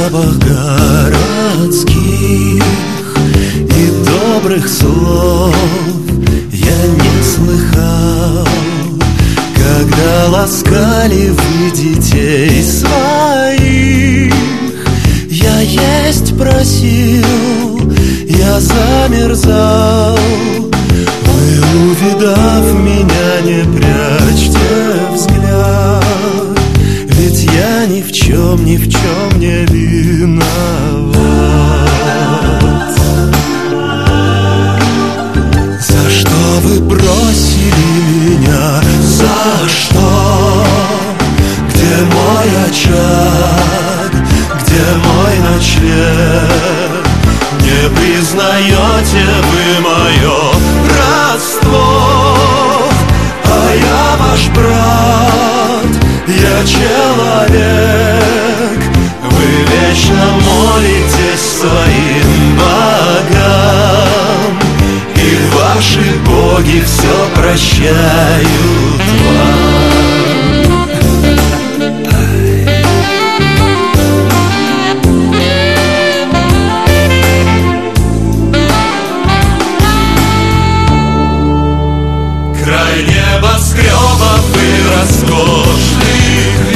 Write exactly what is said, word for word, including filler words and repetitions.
запах городских и добрых слов я не слыхал, когда ласкали вы детей своих. Я есть просил, я замерзал. Вы, увидав меня, не прячьте взгляд, ведь я ни в чем, ни в чем не виноват. За что вы бросили меня? За что? Где мой очаг? Где мой ночлег? Не признаете вы мое родство, а я ваш брат, я человек. Вы вечно молитесь своим богам, и ваши боги все прощают вам. Край небоскребов и роскошных